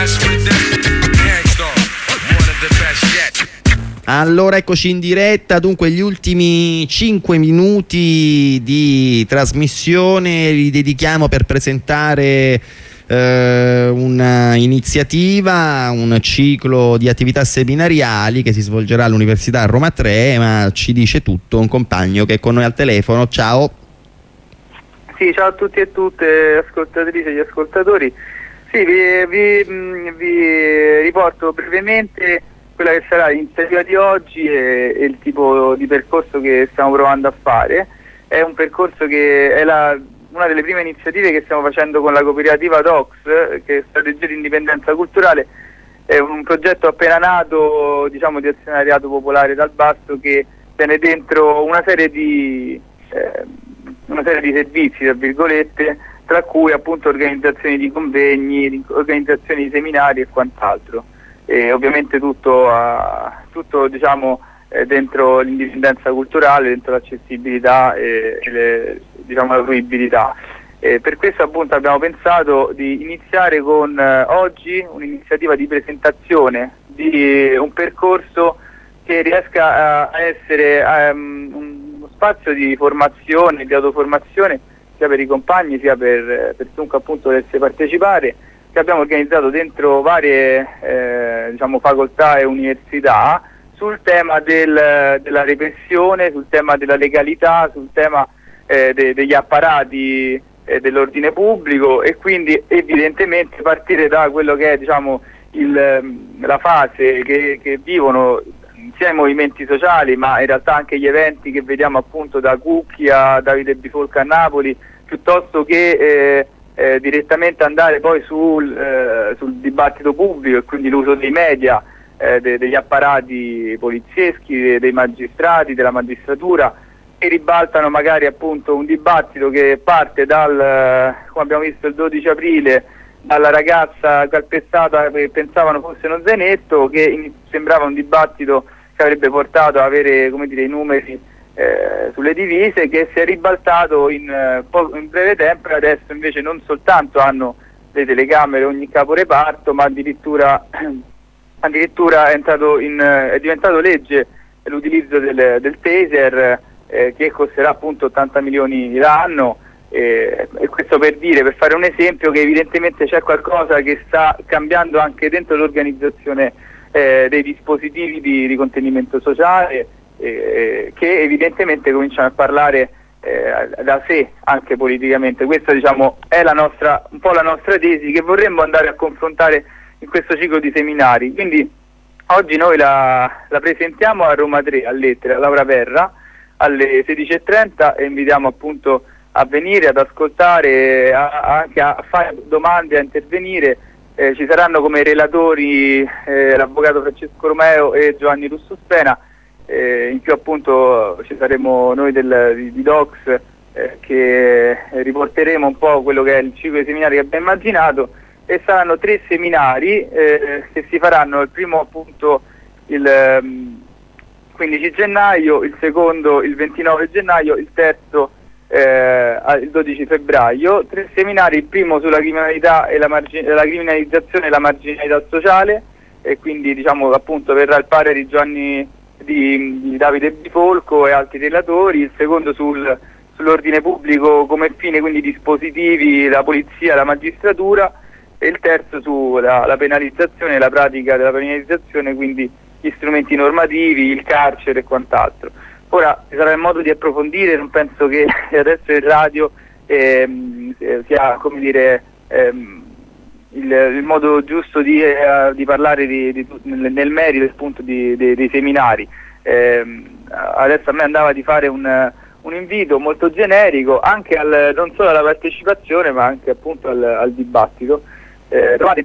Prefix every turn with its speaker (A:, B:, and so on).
A: Allora eccoci in diretta, dunque gli ultimi 5 minuti di trasmissione li dedichiamo per presentare una iniziativa, un ciclo di attività seminariali che si svolgerà all'Università Roma 3, ma ci dice tutto un compagno che è con noi al telefono. Ciao.
B: Sì, ciao a tutti e tutte, ascoltatrici e ascoltatori. Sì, vi riporto brevemente quella che sarà l'iniziativa di oggi e il tipo di percorso che stiamo provando a fare. È un percorso che è una delle prime iniziative che stiamo facendo con la cooperativa DOCS, che è Strategia di Indipendenza Culturale. È un progetto appena nato, diciamo, di azionariato popolare dal basso, che tiene dentro una serie di servizi, tra virgolette, tra cui appunto organizzazioni di convegni, organizzazioni di seminari e quant'altro. E ovviamente tutto diciamo dentro l'indipendenza culturale, dentro l'accessibilità e la fruibilità. Per questo appunto abbiamo pensato di iniziare con oggi un'iniziativa di presentazione di un percorso che riesca a essere uno spazio di formazione, di autoformazione, sia per i compagni sia per chiunque appunto volesse partecipare, che abbiamo organizzato dentro varie facoltà e università sul tema della repressione, sul tema della legalità, sul tema degli apparati dell'ordine pubblico, e quindi evidentemente partire da quello che è, diciamo, la fase che vivono sia i movimenti sociali, ma in realtà anche gli eventi che vediamo appunto da Cucchi a Davide Bifolca a Napoli, piuttosto che direttamente andare poi sul dibattito pubblico, e quindi l'uso dei media, degli apparati polizieschi, dei magistrati, della magistratura, che ribaltano magari appunto un dibattito che parte come abbiamo visto il 12 aprile, dalla ragazza calpestata che pensavano fosse uno zainetto, che sembrava un dibattito che avrebbe portato ad avere, come dire, i numeri sulle divise, che si è ribaltato in breve tempo, e adesso invece non soltanto hanno le telecamere ogni caporeparto, ma addirittura è diventato legge l'utilizzo del taser, che costerà appunto 80 milioni l'anno, e questo per fare un esempio che evidentemente c'è qualcosa che sta cambiando anche dentro l'organizzazione dei dispositivi di contenimento sociale, che evidentemente cominciano a parlare da sé anche politicamente. Questa, diciamo, è un po' la nostra tesi che vorremmo andare a confrontare in questo ciclo di seminari. Quindi oggi noi la presentiamo a Roma 3, all'Ettere, a Laura Perra, alle 16:30, e invitiamo appunto a venire ad ascoltare, anche a fare domande, a intervenire. Ci saranno come relatori l'avvocato Francesco Romeo e Giovanni Russo Spena, in più appunto ci saremo noi di DOCS, che riporteremo un po' quello che è il ciclo di seminari che abbiamo immaginato, e saranno 3 seminari che si faranno: il primo appunto il 15 gennaio, il secondo il 29 gennaio, il terzo il 12 febbraio, 3 seminari, il primo sulla criminalità e la criminalizzazione e la marginalità sociale, e quindi, diciamo, appunto verrà il parere di di Davide Bifolco e altri relatori, il secondo sull'ordine pubblico come fine, quindi dispositivi, la polizia, la magistratura, e il terzo sulla penalizzazione e la pratica della penalizzazione, quindi gli strumenti normativi, il carcere e quant'altro. Ora ci sarà il modo di approfondire, non penso che adesso in radio sia, come dire, il modo giusto di parlare nel merito appunto dei seminari. Adesso a me andava di fare un invito molto generico anche non solo alla partecipazione, ma anche appunto al dibattrovate